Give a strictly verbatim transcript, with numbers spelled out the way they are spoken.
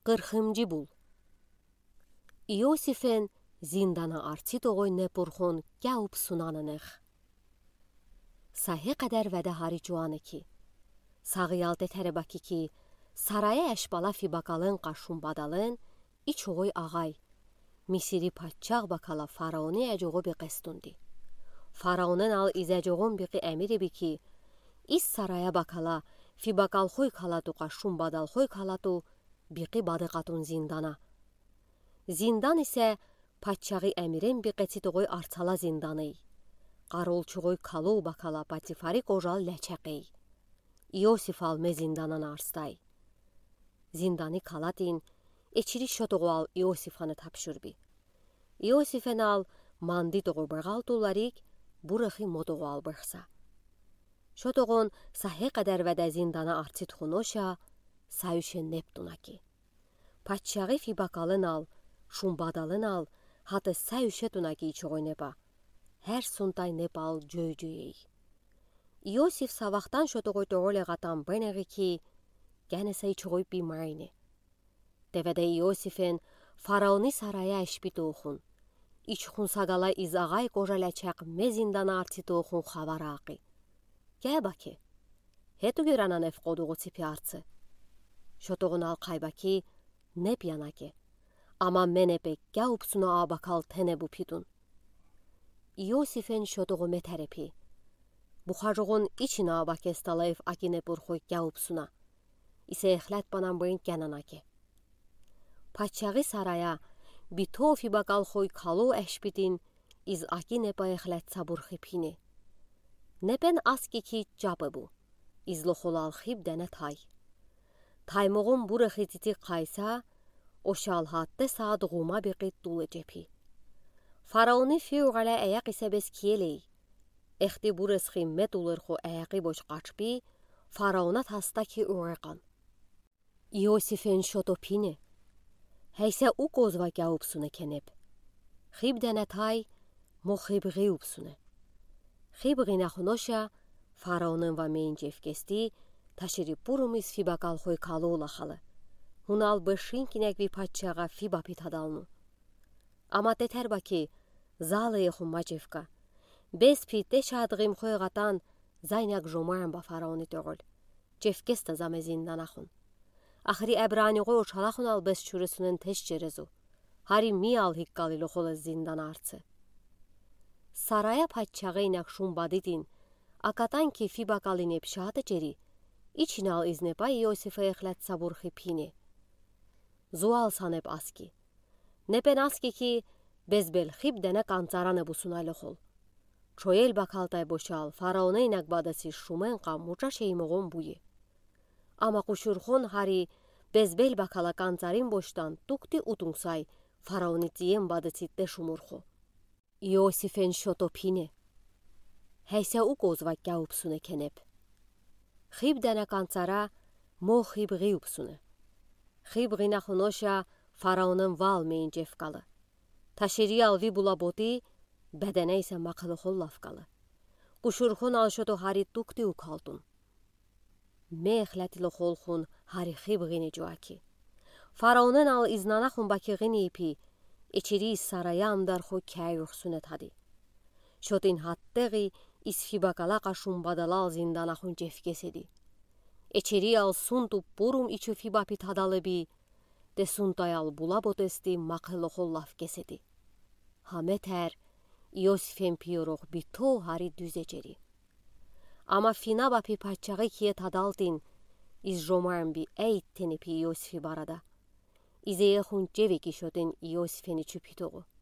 qirxıncı bul. Iosifên zindana arçit oğoy nepurxun gəup sunanınıq. Sahi qədər vədə hari cuanı ki, sağıyal detəri baki ki, saraya əşbala fi bakalın qaşun badalın, iç oğoy ağay, Misiri patçaq bakala faraoni əcoğu bi qəstundi. Faraonun al izəcoğun biqi əmiri bi ki, iz saraya bakala fi bakal xoy kalatu qaşun badal xoy kalatu biqi badı qatun zindana. Zindan isə patçağı əmirin bi qətit oğoy artala zindanı. Qarolçuğoy kalu bakala patifari qojal ləçəqi. Iosif al me zindanan arstay. Zindani kaladin, eçiri şotoğu al Iosifanı tapşırbi. Iosifen al mandi doğu bırğal dolarik, burıqı modoğu al bırxsa. Şotoğun sahi qədər vədə zindana artit xunoşa, sayüşe Neptuna ki. Patçağı fi bakalın al, şumbadalın al, hatı sayüşe tunaki içoğu neba. Hər suntay nepal cöy-cöy. Iosif savaqtan şotoğu doğulə qatan bənəği ki, gənə say çoğu bimayni. Devədə Iosifin faraoni saraya əşbi doğun. İçxun sagala izağay qoja ləçəq mezindana arti doğun xavaraqı. Gəyə baki, hetu görənan ef qoduğu tipi artsı. Şotoğun al qaybaki, nep yanaki. Ama menepek gəupsuna abakal tene bu pidun. Iosifin şotoğu metərepi. Buxacoğun için abak estalayıf akine burxoy gəupsuna. İse exlət banan bırın gənanaki. Patçağı saraya, bitofi bakal xoy kalu əşbidin, iz akine ba exlət saburxi pini. Nepen aski ki cabı bu, izlo xolal xib dənə tay. Taymoğun burıxı titi qaysa, o şalhatte sadıquma biqit dulu cepi. Faraoni fiuğala əyak isə bez kiyeley. Exti burıxı met ulurxu əyaqi boş qaçbi, faraonat hasta ki uğraqan. Iosifin şotopini. Heysə u qozva gəupsunu kenep. Xib dənə tay, mo xib ğiupsunu. Xib ğinaxunoşa, faraonun va mein cefkesti, taşiri burumiz fi bakal xoy kalı olaxalı. Hunal bışinkinek vi patçağa fi bapi tadalnu. Ama detər baki, zalıya xumma cefka. Bez pi deşadığım xoy qatan, zaynak jomaran ba faraoni doğul. Cefkesta zame zindanaxun. Axri əbrani qoy uçalaxun al bez çürüsünün teş cerezu. Hari mi al hiqqalilo xol zindan artsı. Saraya patçağı inak şumbadidin, akatan ki fi bakalin epşadı ceri, için al iznepa Iosif'a exlət saburxi pini. Zual sanep aski. Nepen aski ki, bezbel xib dənə qancaranı bu sunaylı xol. Çoyel bakaltay boşal, faraona inak badasi şumen qamuca şeymoğun buyi. Ama quşurxon hari bezbel bakala qancarin boşdan tukti utunsay, faraoni diyen badasi de şumurxo. Iosifin şotopini. Heysə u qozva gəupsunu kenep. Xib dənə qancara, mo xib ğiupsunu. Xib ğinaxunoşa, faraonun valmeyin cefqalı. Taşiri alvi bulaboti, bədənə isə maqılı xollafqalı. Quşurxon alşoto hari tukti ukaldun. Me exlətili xolxun hari xib ğini cuaki. Faraonun al iznanaxun baki ğini ipi, içiri saraya amdar xo kəyuxsunet hadi. Şotin hatteği isfi bakala qaşun badalal zindanaxun cefkesedi. Eçeri al suntu burum içi fi bapi tadalı bi, de suntay al bulabot esti maqılı xollaf kesedi. Hametər, Iosifin piyoroq bito hari düzeceri. Ama fina bapi patçağı kiye tadaldin, iz jomarın bi eytteni pi Iosifi barada. İzeye xun ceviki şotin Iosifin içi pitoğu.